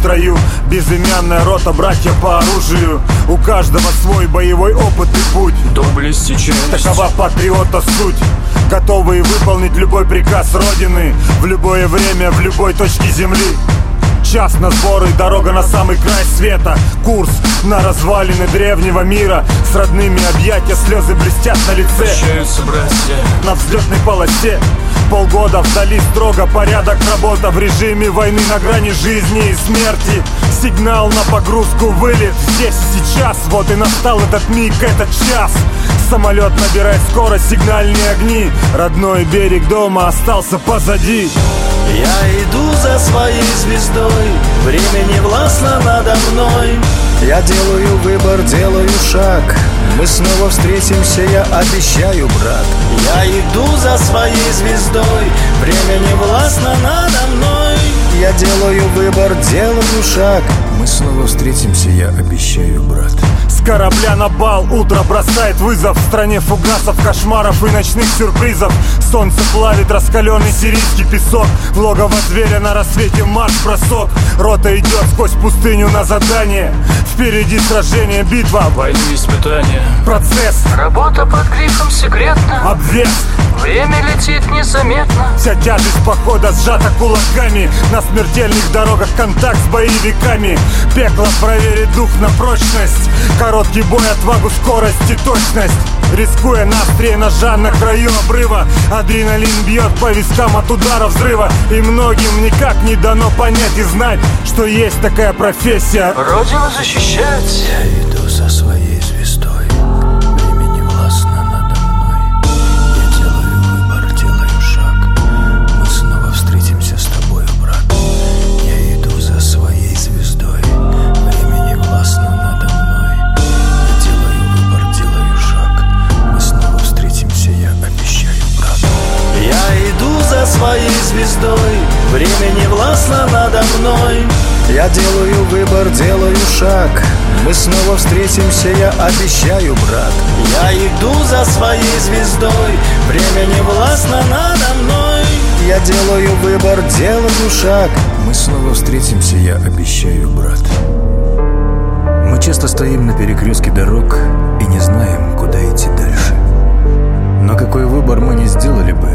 строю. Безымянная рота, братья по оружию. У каждого свой боевой опыт и путь. Доблесть и честь, такова патриота суть. Готовые выполнить любой приказ Родины в любое время, в любой точке земли. Час на сборы, дорога на самый край света. Курс на развалины древнего мира. С родными объятия, слезы блестят на лице. Прощаются братья на взлетной полосе. Полгода вдали, строго порядок, работа в режиме войны на грани жизни и смерти. Сигнал на погрузку, вылет здесь и сейчас. Вот и настал этот миг, этот час. Самолет набирает скорость, сигнальные огни. Родной берег дома остался позади. Я иду за своей звездой, время не властно надо мной. Я делаю выбор, делаю шаг. Мы снова встретимся, я обещаю, брат. Я иду за своей звездой, время не властно надо мной. Я делаю выбор, делаю шаг. Мы снова встретимся, я обещаю, брат. С корабля на бал утро бросает вызов. В стране фугасов, кошмаров и ночных сюрпризов. Солнце плавит раскаленный сирийский песок. В логово зверя на рассвете марш-бросок. Рота идет сквозь пустыню на задание. Впереди сражение, битва, войны, испытания, процесс, работа под грифом секретно, обвес. Время летит незаметно. Вся тяжесть похода сжата кулаками. На смертельных дорогах контакт с боевиками. Пекло проверит дух на прочность. Короткий бой, отвагу, скорость и точность. Рискуя на острие ножа на краю обрыва. Адреналин бьет по вискам от удара взрыва. И многим никак не дано понять и знать, что есть такая профессия — Родину защищать. Я иду за своей звездой, время не властно надо мной. Я делаю выбор, делаю шаг. Мы снова встретимся с тобой, брат. Я иду за своей звездой, время не властно надо мной. Я делаю выбор, делаю шаг. Мы снова встретимся, я обещаю, брат. Я иду за своей звездой, время не властно надо мной. Я делаю выбор, делаю шаг. Мы снова встретимся, я обещаю, брат. Я иду за своей звездой, время не властно надо мной. Я делаю выбор, делаю шаг. Мы снова встретимся, я обещаю, брат. Мы часто стоим на перекрестке дорог и не знаем, куда идти дальше. Но какой выбор мы не сделали бы,